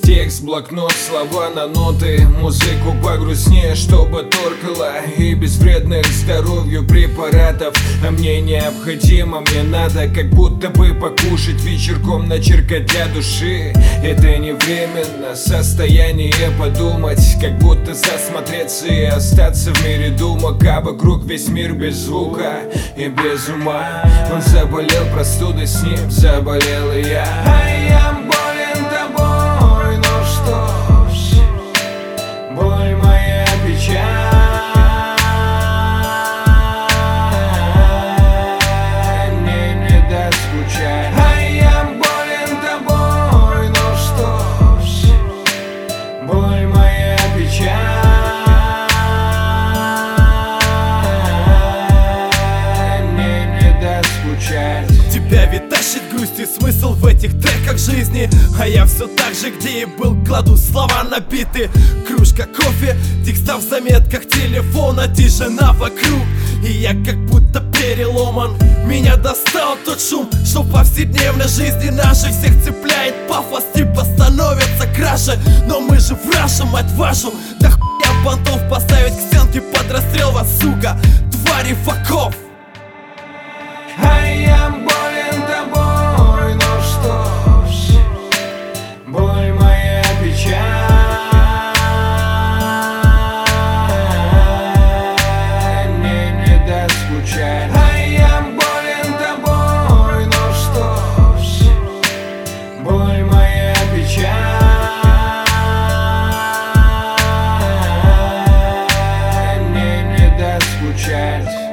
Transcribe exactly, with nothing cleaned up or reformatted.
Текст, блокнот, слова на ноты, музыку погрустнее, чтобы торкало, и без вредных здоровью препаратов. А мне необходимо, мне надо как будто бы покушать, вечерком начеркать для души. Это не временно состояние подумать, как будто засмотреться и остаться в мире думок, а вокруг весь мир без звука и без ума. Он заболел простудой, с ним заболел и я. А я болен тобой, ну что ж, боль моя печаль мне не даст скучать. А я болен тобой, ну что ж, боль моя печаль мне не даст скучать. Тебя ведь тащит грусть и смысл в этих треках жизни, а я все так же, где и был, кладу слова на биты. Кружка кофе, текста в заметках телефона, тишина вокруг, и я как будто переломан. Меня достал тот шум, что в повседневной жизни нашей всех цепляет. Пафос типа становится краше, но мы же в Раше, мать вашу. Да хуя понтов поставить к стенке под расстрел вас, сука, твари, факов. А я болен тобой, ну что ж, боль моя печаль мне не даст скучать. А я болен тобой, ну что ж, боль моя печаль мне не даст скучать.